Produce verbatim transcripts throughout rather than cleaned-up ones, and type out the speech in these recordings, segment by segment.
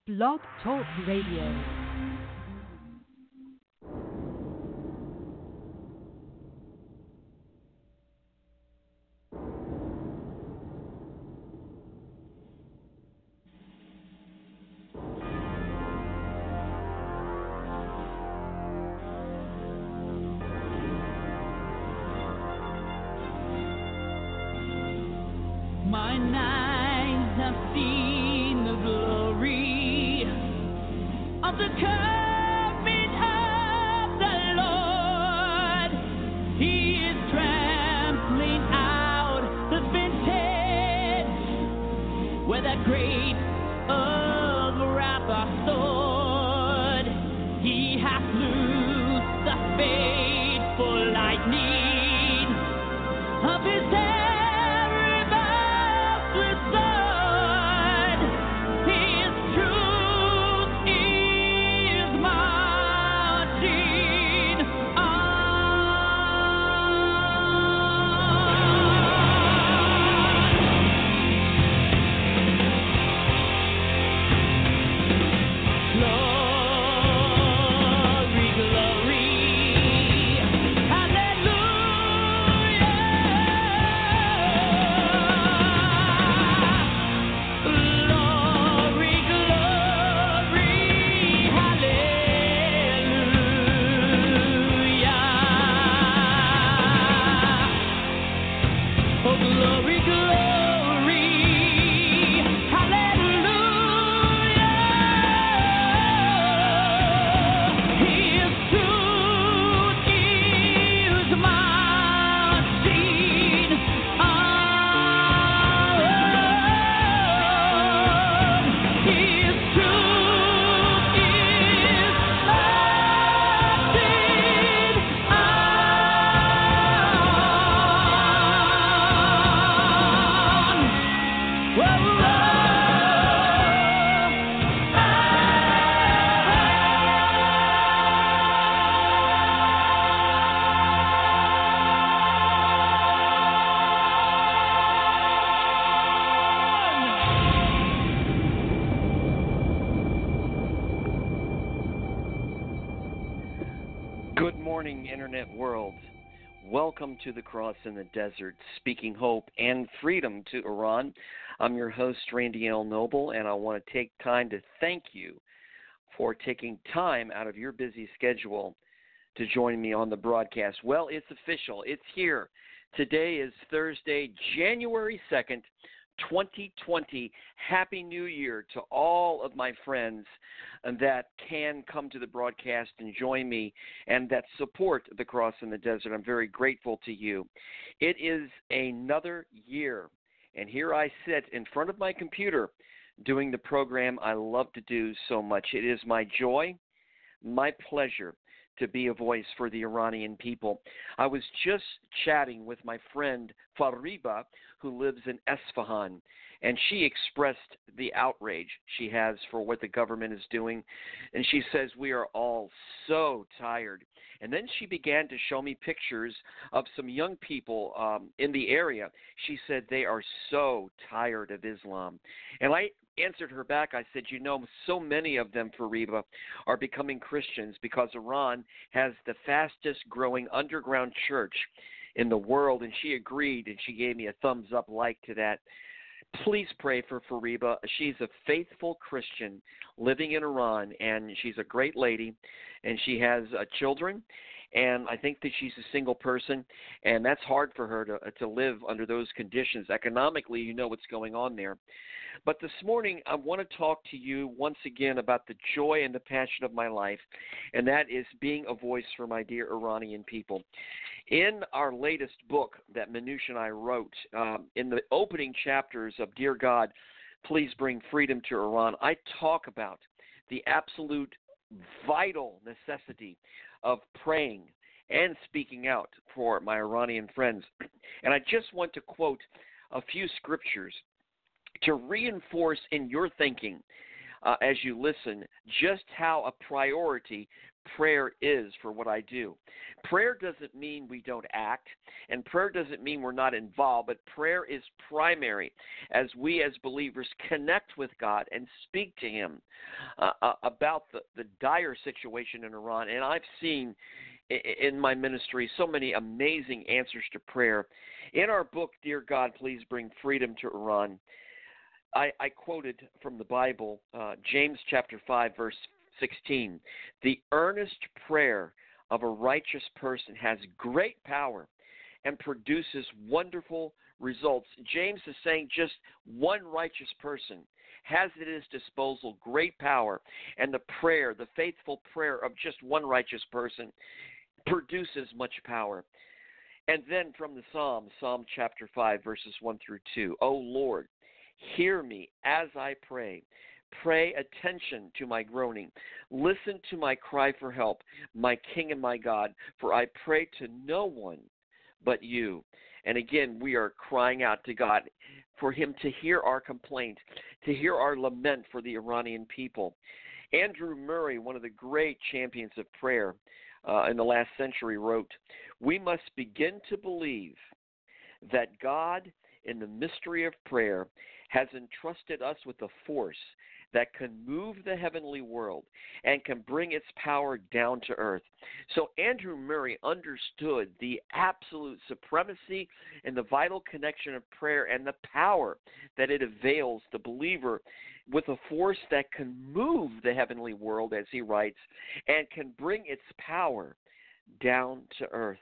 Blog Talk Radio. Internet world, welcome to the Cross in the Desert, speaking hope and freedom to Iran. I'm your host, Randy L. Noble, and I want to take time to thank you for taking time out of your busy schedule to join me on the broadcast. Well, it's official. It's here. Today is Thursday, January second, twenty twenty. Happy New Year to all of my friends that can come to the broadcast and join me and that support the Cross in the Desert. I'm very grateful to you. It is another year, and here I sit in front of my computer doing the program I love to do so much. It is my joy, my pleasure to be a voice for the Iranian people. I was just chatting with my friend Fariba, who lives in Esfahan, and she expressed the outrage she has for what the government is doing, and she says we are all so tired. And then she began to show me pictures of some young people um, in the area. She said they are so tired of Islam. And I answered her back. I said, you know, so many of them, Fariba, are becoming Christians because Iran has the fastest growing underground church in the world. And she agreed, and she gave me a thumbs up like to that. Please pray for Fariba. She's a faithful Christian living in Iran, and she's a great lady, and she has uh, children. And I think that she's a single person, and that's hard for her to to live under those conditions. Economically, you know what's going on there. But this morning, I want to talk to you once again about the joy and the passion of my life, and that is being a voice for my dear Iranian people. In our latest book that Manoush and I wrote, um, in the opening chapters of Dear God, Please Bring Freedom to Iran, I talk about the absolute vital necessity of praying and speaking out for my Iranian friends. And I just want to quote a few scriptures to reinforce in your thinking uh, as you listen just how a priority prayer is for what I do. Prayer doesn't mean we don't act, and prayer doesn't mean we're not involved, but prayer is primary as we as believers connect with God and speak to him uh, uh, about the, the dire situation in Iran. And I've seen in my ministry so many amazing answers to prayer. In our book, Dear God, Please Bring Freedom to Iran, I, I quoted from the Bible, uh, James chapter five, verse sixteen. The earnest prayer of a righteous person has great power and produces wonderful results. James is saying just one righteous person has at his disposal great power, and the prayer, the faithful prayer of just one righteous person produces much power. And then from the Psalm, Psalm chapter five, verses one through two. O Lord, hear me as I pray. Pray attention to my groaning. Listen to my cry for help, my King and my God, for I pray to no one but you. And again, we are crying out to God for him to hear our complaint, to hear our lament for the Iranian people. Andrew Murray, one of the great champions of prayer uh, in the last century, wrote, "We must begin to believe that God, in the mystery of prayer, has entrusted us with a force that can move the heavenly world and can bring its power down to earth." So Andrew Murray understood the absolute supremacy and the vital connection of prayer and the power that it avails the believer with a force that can move the heavenly world, as he writes, and can bring its power down to earth.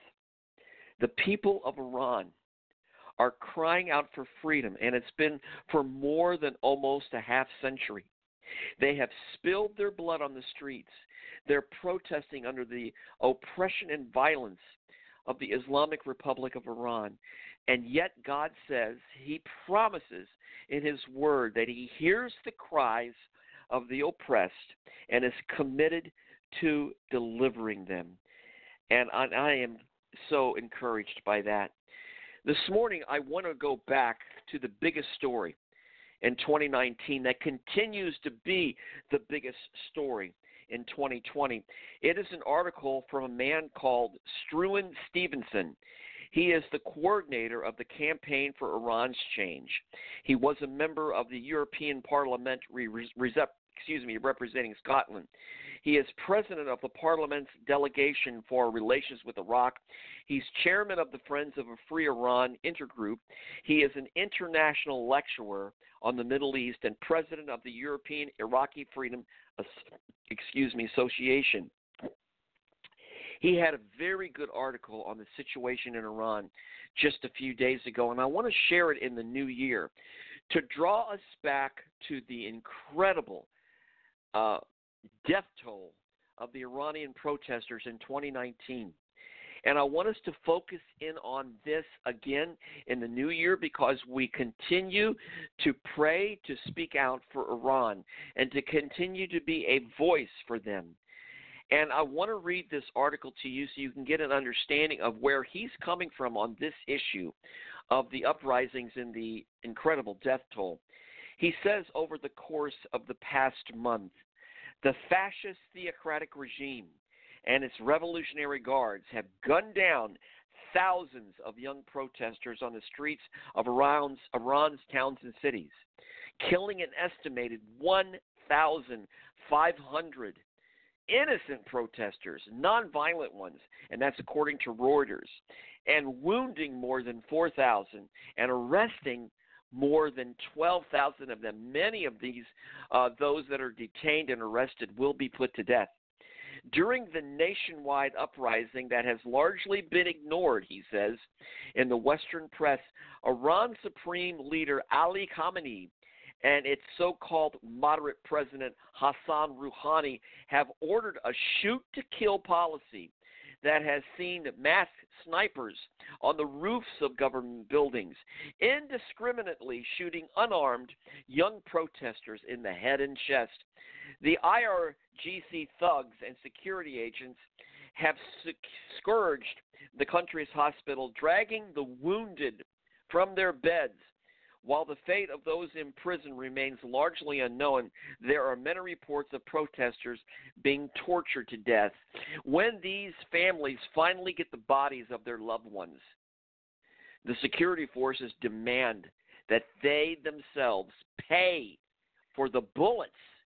The people of Iran are crying out for freedom, and it's been for more than almost a half century. They have spilled their blood on the streets. They're protesting under the oppression and violence of the Islamic Republic of Iran. And yet God says, he promises in his word that he hears the cries of the oppressed and is committed to delivering them. And I, I am so encouraged by that. This morning, I want to go back to the biggest story in twenty nineteen that continues to be the biggest story in twenty twenty. It is an article from a man called Struan Stevenson. He is the coordinator of the Campaign for Iran's Change. He was a member of the European Parliament, excuse me, representing Scotland. He is president of the Parliament's delegation for relations with Iraq. He's chairman of the Friends of a Free Iran intergroup. He is an international lecturer on the Middle East and president of the European Iraqi Freedom, excuse me, Association. He had a very good article on the situation in Iran just a few days ago, and I want to share it in the new year to draw us back to the incredible uh, death toll of the Iranian protesters in twenty nineteen. And I want us to focus in on this again in the new year because we continue to pray to speak out for Iran and to continue to be a voice for them. And I want to read this article to you so you can get an understanding of where he's coming from on this issue of the uprisings and the incredible death toll. He says over the course of the past month, the fascist theocratic regime and its revolutionary guards have gunned down thousands of young protesters on the streets of Iran's, Iran's towns and cities, killing an estimated one thousand five hundred innocent protesters, nonviolent ones, and that's according to Reuters, and wounding more than four thousand and arresting more than twelve thousand of them. Many of these, uh, those that are detained and arrested, will be put to death. During the nationwide uprising that has largely been ignored, he says, in the Western press, Iran's supreme leader Ali Khamenei and its so-called moderate president Hassan Rouhani have ordered a shoot-to-kill policy that has seen masked snipers on the roofs of government buildings, indiscriminately shooting unarmed young protesters in the head and chest. The I R G C thugs and security agents have scourged the country's hospital, dragging the wounded from their beds While the fate of those in prison remains largely unknown, there are many reports of protesters being tortured to death. When these families finally get the bodies of their loved ones, the security forces demand that they themselves pay for the bullets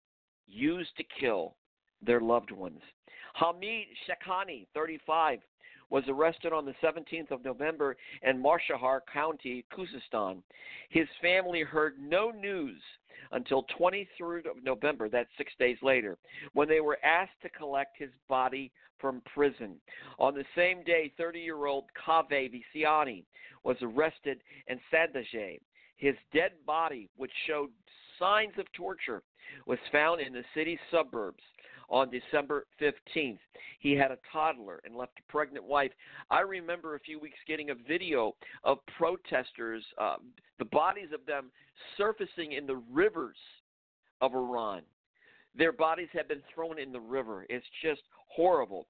used to kill their loved ones. Hamid Shekhani, thirty-five, was arrested on the seventeenth of November in Marshahar County, Khuzestan. His family heard no news until twenty-third of November, that's six days later, when they were asked to collect his body from prison. On the same day, thirty-year-old Kaveh Visiani was arrested in Sandaje. His dead body, which showed signs of torture, was found in the city's suburbs on December fifteenth. He had a toddler and left a pregnant wife. I remember a few weeks getting a video of protesters, uh, the bodies of them surfacing in the rivers of Iran. Their bodies have been thrown in the river. It's just horrible.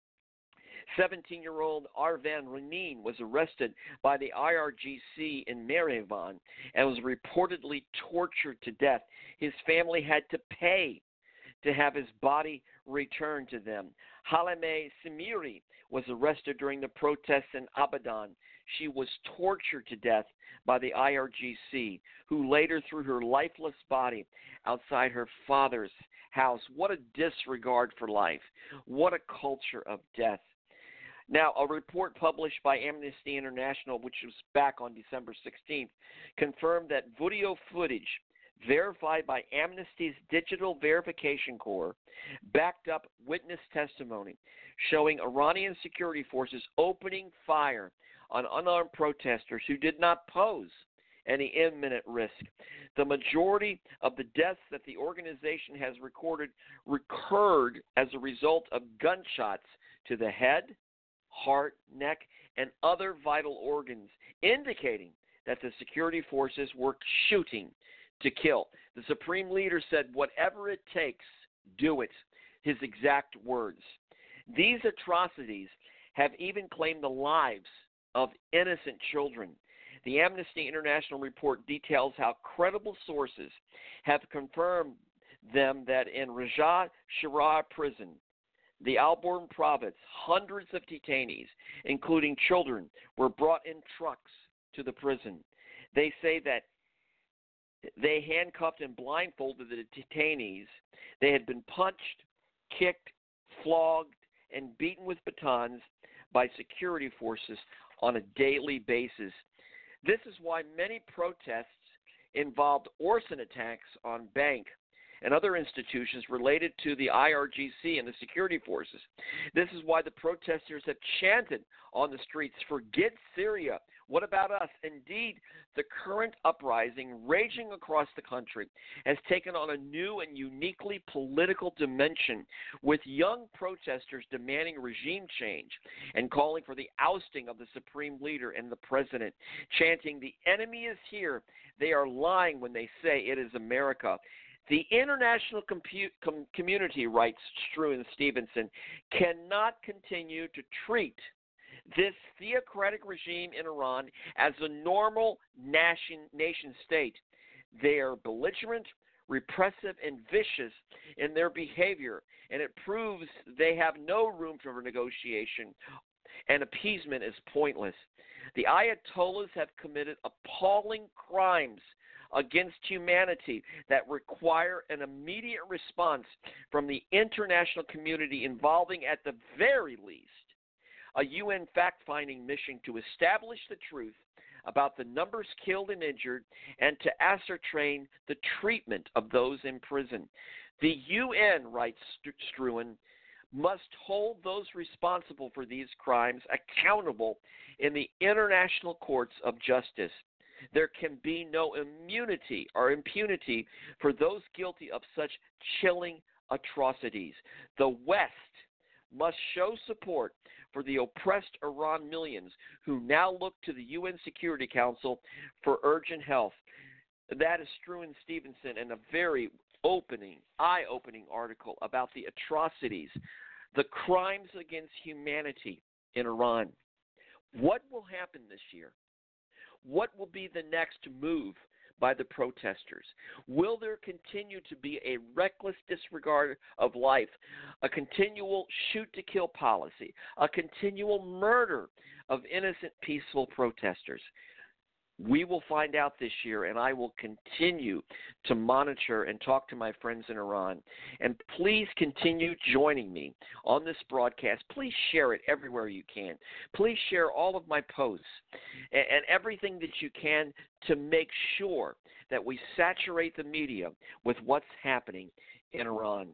seventeen-year-old Arvan Ramin was arrested by the I R G C in Yerevan and was reportedly tortured to death. His family had to pay to have his body returned to them. Halime Simiri was arrested during the protests in Abadan. She was tortured to death by the I R G C, who later threw her lifeless body outside her father's house. What a disregard for life. What a culture of death. Now, a report published by Amnesty International, which was back on December sixteenth, confirmed that video footage verified by Amnesty's Digital Verification Corps backed up witness testimony showing Iranian security forces opening fire on unarmed protesters who did not pose any imminent risk. The majority of the deaths that the organization has recorded recurred as a result of gunshots to the head, heart, neck, and other vital organs, indicating that the security forces were shooting to kill. The supreme leader said, "Whatever it takes, do it," his exact words. These atrocities have even claimed the lives of innocent children. The Amnesty International report details how credible sources have confirmed them that in Raja Shira prison, the Alborn province, hundreds of detainees, including children, were brought in trucks to the prison. They say that they handcuffed and blindfolded the detainees. They had been punched, kicked, flogged, and beaten with batons by security forces on a daily basis. This is why many protests involved arson attacks on bank and other institutions related to the I R G C and the security forces. This is why the protesters have chanted on the streets, "Forget Syria. What about us?" Indeed, the current uprising raging across the country has taken on a new and uniquely political dimension, with young protesters demanding regime change and calling for the ousting of the supreme leader and the president, chanting, "The enemy is here. They are lying when they say it is America." The international compu- com- community, writes Struan Stevenson, cannot continue to treat this theocratic regime in Iran as a normal nation, nation state. They are belligerent, repressive, and vicious in their behavior, and it proves they have no room for negotiation, and appeasement is pointless. The Ayatollahs have committed appalling crimes against humanity that require an immediate response from the international community, involving, at the very least, a U N fact-finding mission to establish the truth about the numbers killed and injured and to ascertain the treatment of those in prison. The U N, writes Struan, must hold those responsible for these crimes accountable in the international courts of justice. There can be no immunity or impunity for those guilty of such chilling atrocities. The West must show support for the oppressed Iran millions who now look to the U N Security Council for urgent help. That is Struan Stevenson in a very opening, eye-opening article about the atrocities, the crimes against humanity in Iran. What will happen this year? What will be the next move by the protesters? Will there continue to be a reckless disregard of life, a continual shoot-to-kill policy, a continual murder of innocent, peaceful protesters? We will find out this year, and I will continue to monitor and talk to my friends in Iran. And please continue joining me on this broadcast. Please share it everywhere you can. Please share all of my posts and, and everything that you can to make sure that we saturate the media with what's happening in Iran.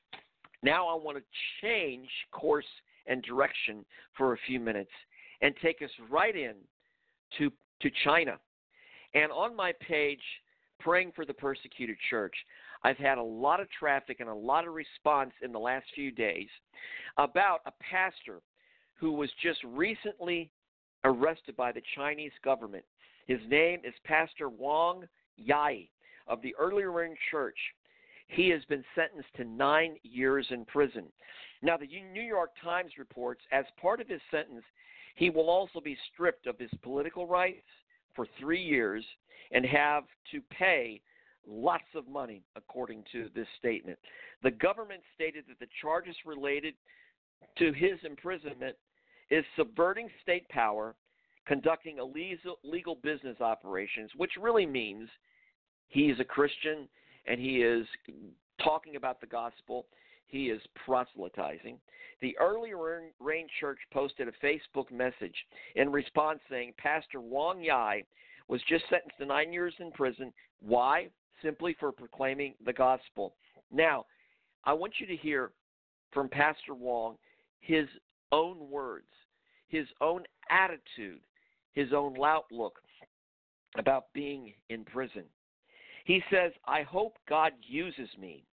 Now I want to change course and direction for a few minutes and take us right in to to China. And on my page, Praying for the Persecuted Church, I've had a lot of traffic and a lot of response in the last few days about a pastor who was just recently arrested by the Chinese government. His name is Pastor Wang Yai of the Early Rain Church. He has been sentenced to nine years in prison. Now, the New York Times reports, as part of his sentence, he will also be stripped of his political rights for three years and have to pay lots of money, according to this statement. The government stated that the charges related to his imprisonment is subverting state power, conducting illegal business operations, which really means he is a Christian and he is talking about the gospel. He is proselytizing. The Early Rain Church posted a Facebook message in response saying Pastor Wang Yai was just sentenced to nine years in prison. Why? Simply for proclaiming the gospel. Now, I want you to hear from Pastor Wang his own words, his own attitude, his own outlook about being in prison. He says, I hope God uses me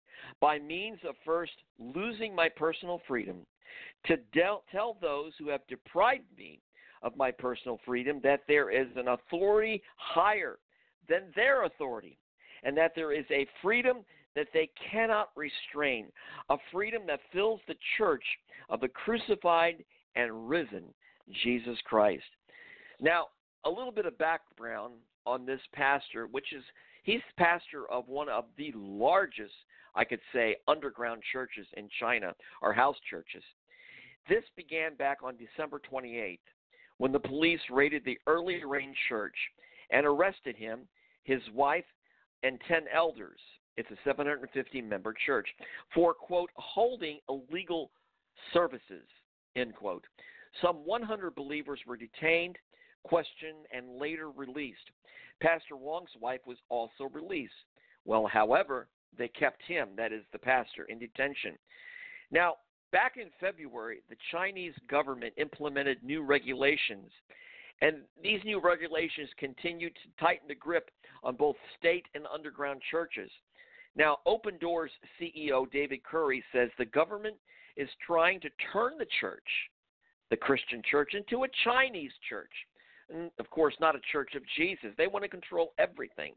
by means of first losing my personal freedom to del- tell those who have deprived me of my personal freedom that there is an authority higher than their authority, and that there is a freedom that they cannot restrain, a freedom that fills the church of the crucified and risen Jesus Christ. Now, a little bit of background on this pastor, which is he's pastor of one of the largest, I could say, underground churches in China, or house churches. This began back on December twenty-eighth when the police raided the Early Rain Church and arrested him, his wife, and ten elders. It's a seven hundred fifty member church for, quote, holding illegal services, end quote. Some one hundred believers were detained, questioned, and later released. Pastor Wang's wife was also released. Well, however, they kept him, that is the pastor, in detention. Now, back in February, the Chinese government implemented new regulations, and these new regulations continue to tighten the grip on both state and underground churches. Now, Open Doors C E O David Curry says the government is trying to turn the church, the Christian church, into a Chinese church. And of course, not a church of Jesus. They want to control everything.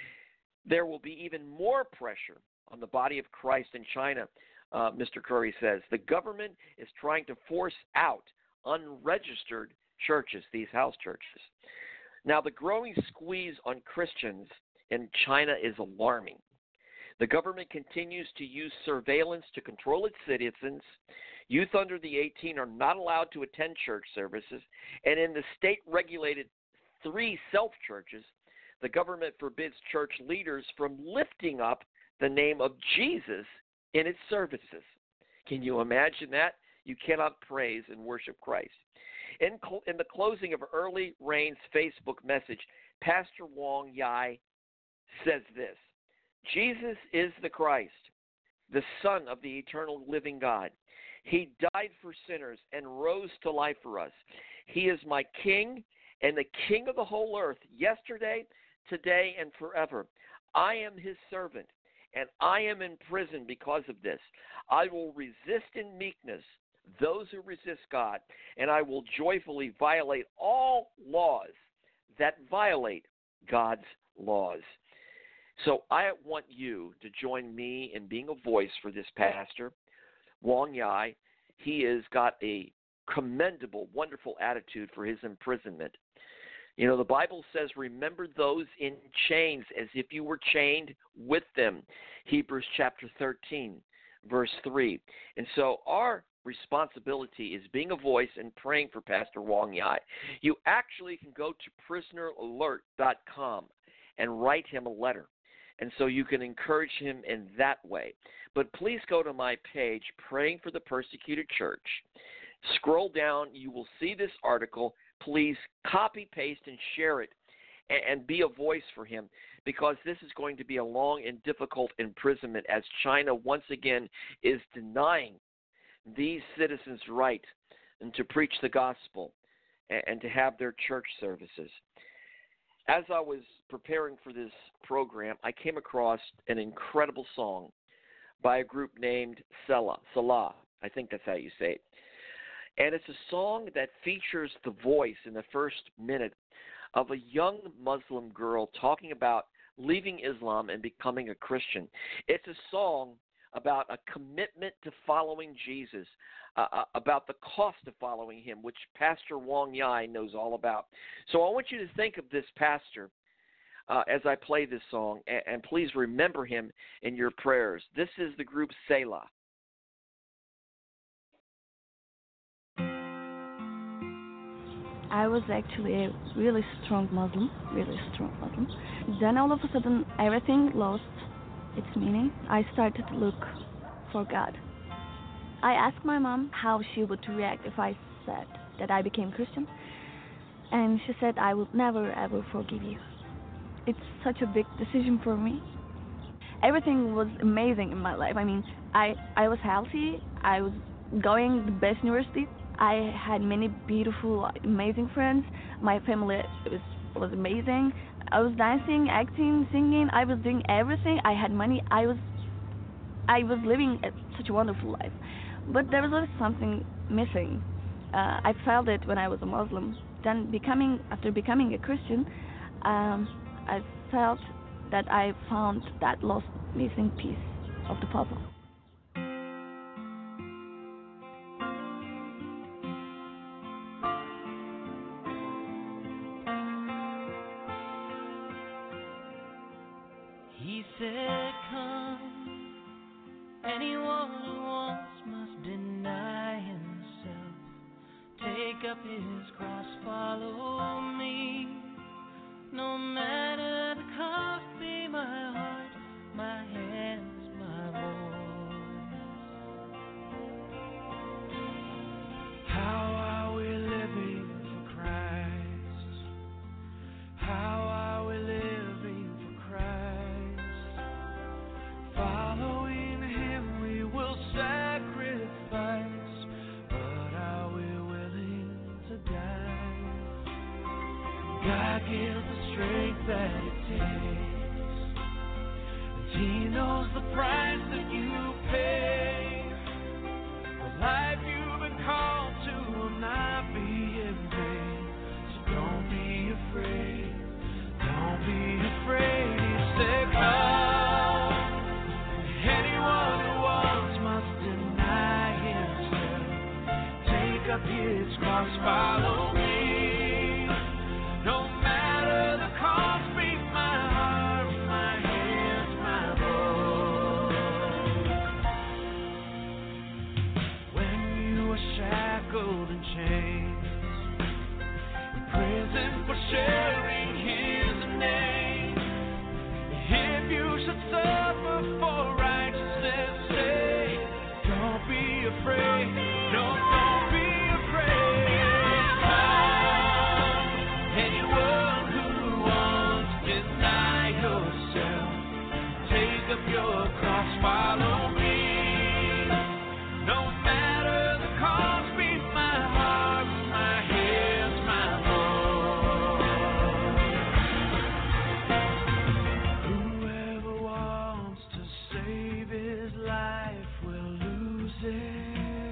There will be even more pressure on the body of Christ in China, uh, Mister Curry says. The government is trying to force out unregistered churches, these house churches. Now, the growing squeeze on Christians in China is alarming. The government continues to use surveillance to control its citizens. Youth under the eighteen are not allowed to attend church services, and in the state-regulated three self-churches, the government forbids church leaders from lifting up the name of Jesus in its services. Can you imagine that? You cannot praise and worship Christ. In, cl- in the closing of Early Rain's Facebook message, Pastor Wang Yai says this: Jesus is the Christ, the Son of the eternal living God. He died for sinners and rose to life for us. He is my King and the King of the whole earth, yesterday, today, and forever. I am his servant, and I am in prison because of this. I will resist in meekness those who resist God, and I will joyfully violate all laws that violate God's laws. So I want you to join me in being a voice for this pastor, Wang Yai. He has got a commendable, wonderful attitude for his imprisonment. You know, the Bible says, remember those in chains as if you were chained with them. Hebrews chapter thirteen, verse three. And so our responsibility is being a voice and praying for Pastor Wong Yai. You actually can go to prisoner alert dot com and write him a letter. And so you can encourage him in that way. But please go to my page, Praying for the Persecuted Church. Scroll down. You will see this article. Please copy, paste, and share it, and, and be a voice for him, because this is going to be a long and difficult imprisonment as China once again is denying these citizens' right and to preach the gospel and, and to have their church services. As I was preparing for this program, I came across an incredible song by a group named Selah. Selah, I think that's how you say it. And it's a song that features the voice in the first minute of a young Muslim girl talking about leaving Islam and becoming a Christian. It's a song about a commitment to following Jesus, uh, about the cost of following him, which Pastor Wong Yai knows all about. So I want you to think of this pastor uh, as I play this song, and, and please remember him in your prayers. This is the group Selah. I was actually a really strong Muslim, really strong Muslim. Then all of a sudden, everything lost its meaning. I started to look for God. I asked my mom how she would react if I said that I became Christian. And she said, I will never ever forgive you. It's such a big decision for me. Everything was amazing in my life. I mean, I, I was healthy. I was going to the best university. I had many beautiful, amazing friends. My family was, was amazing. I was dancing, acting, singing. I was doing everything. I had money. I was I was living a, such a wonderful life. But there was always something missing. Uh, I felt it when I was a Muslim. Then becoming, after becoming a Christian, um, I felt that I found that lost missing piece of the puzzle. He said, come, anyone who wants must deny himself, take up his cross, follow me, no matter the cost, be my heart, my hands, my voice. How are we living for Christ? How are we living for Christ? Following him we will sacrifice, but are we willing to die? God gives the strength that it takes, and he knows the price that you pay. The life you've been called to will not be in vain, so don't be afraid, don't be afraid. He said, come, anyone who wants must deny himself, take up his cross, follow me, no matter the cost, be my heart, my hands, my voice. When you are shackled and chained, in prison for sharing his name, if you should suffer for righteousness' sake, don't be afraid, no, don't be afraid. Come, anyone who wants, deny yourself, take up your cross, follow me, no matter the cost, be my heart, my hands, my voice. Whoever wants to save his life will lose it.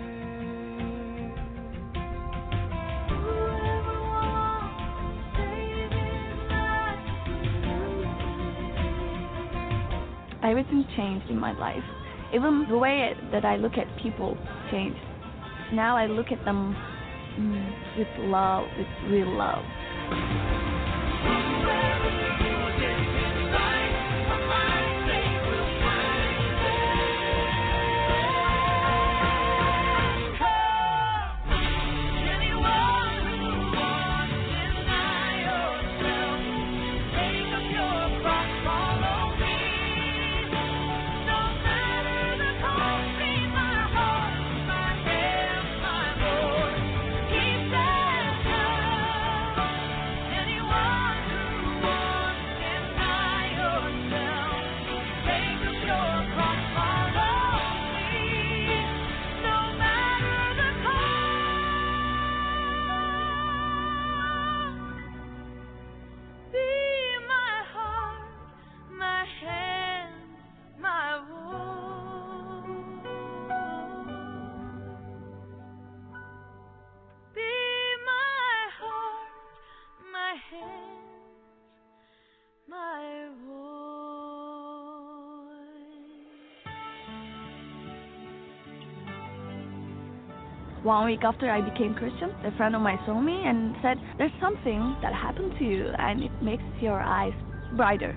Whoever wants to save his life will lose it. Everything changed in my life. Even the way that I look at people changed. Now I look at them mm, with love, with real love. One week after I became Christian, a friend of mine saw me and said, "There's something that happened to you and it makes your eyes brighter."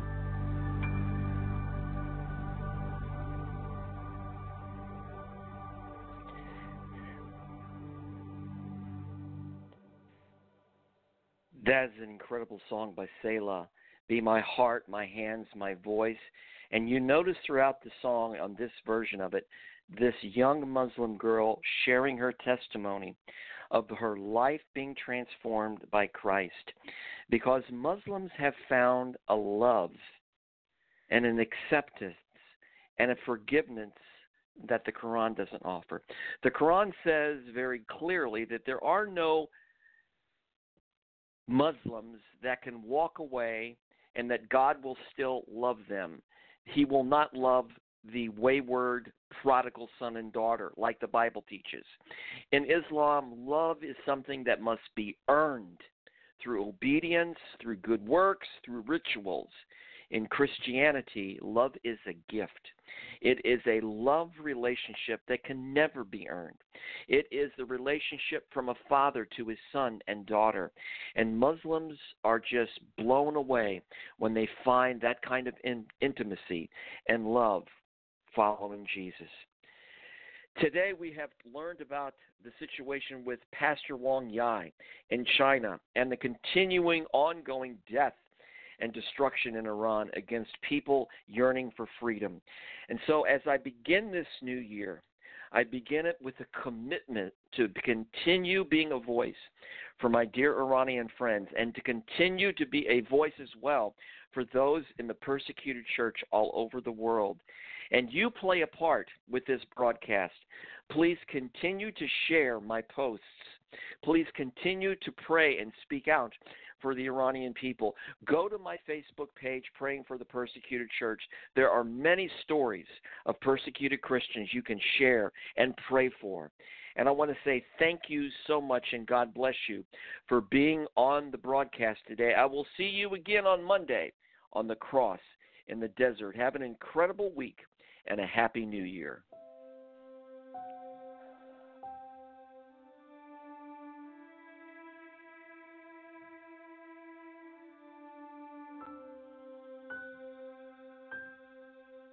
That is an incredible song by Selah. Be my heart, my hands, my voice. And you notice throughout the song, on this version of it, this young Muslim girl sharing her testimony of her life being transformed by Christ. Because Muslims have found a love and an acceptance and a forgiveness that the Quran doesn't offer. The Quran says very clearly that there are no Muslims that can walk away and that God will still love them. He will not love the wayward prodigal son and daughter like the Bible teaches. In Islam, love is something that must be earned through obedience, through good works, through rituals. In Christianity, love is a gift. It is a love relationship that can never be earned. It is the relationship from a father to his son and daughter. And Muslims are just blown away when they find that kind of in- intimacy and love following Jesus. Today we have learned about the situation with Pastor Wang Yai in China and the continuing ongoing death and destruction in Iran against people yearning for freedom. And so as I begin this new year, I begin it with a commitment to continue being a voice for my dear Iranian friends and to continue to be a voice as well for those in the persecuted church all over the world. And you play a part with this broadcast. Please continue to share my posts. Please continue to pray and speak out for the Iranian people. Go to my Facebook page, Praying for the Persecuted Church. There are many stories of persecuted Christians you can share and pray for. And I want to say thank you so much and God bless you for being on the broadcast today. I will see you again on Monday on the cross in the desert. Have an incredible week and a happy new year.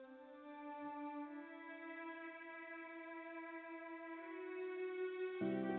Thank you.